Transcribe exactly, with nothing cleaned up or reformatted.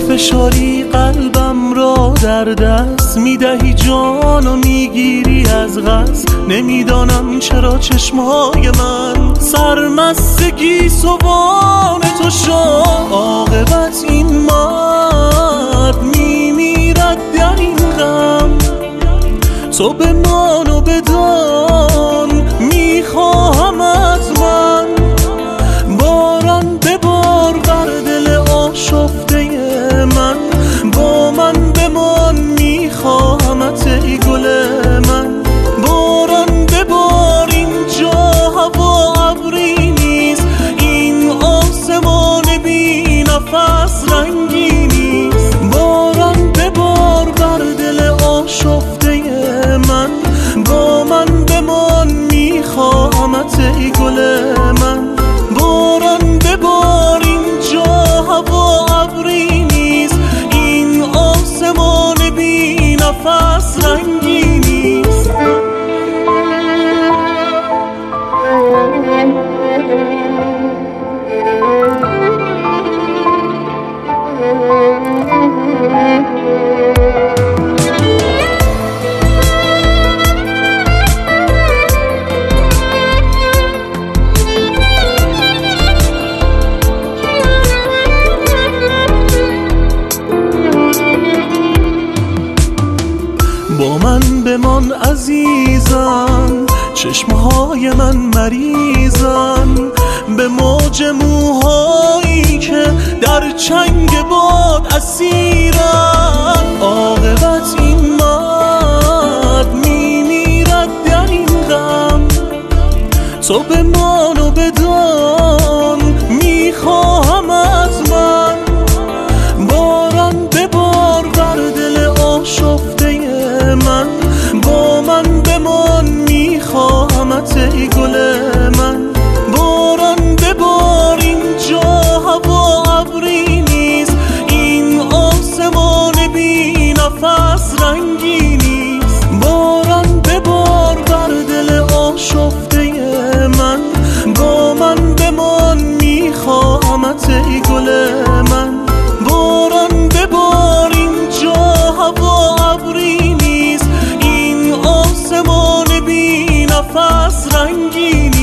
فشاری قلبم را در دست میدهی جان و میگیری از قصد. نمیدانم چرا چشمای من سرمستگی سوان تو شد. عاقبت این مرد میمیرد در این غم، تو بمان و بدان میخواهمت من. باران ببار بر دل آشفته من، با من بمان میخواهمت ای گل من. باران ببار اینجا هوا ابری نیست، این آسمان بی نفس رنگی نیست. باران ببار بر دل آشفته من، با من بمان میخواهمت ای گل من. باران ببار اینجا هوا ابری نیست، این آسمان بی نفس رنگی نیست. با من بمان عزیزم، چشمهای من مریضن به موج موهایی که در چنگ باد اسیرن. عاقبت این مرد میمیرد در این غم، تو بمان و بدان میخواهمت من. باران ببار بر دل آشفته من، با من بمان میخواهمت ای گل من. باران ببار اینجا هوا ابری نیست، این آسمان بی نفس رنگی نیست. باران ببار بر دل آشفته من، با من بمان میخواهمت ای گل من. باران ببار اینجا هوا ابری نیست، این آسمان بی نفس رنگی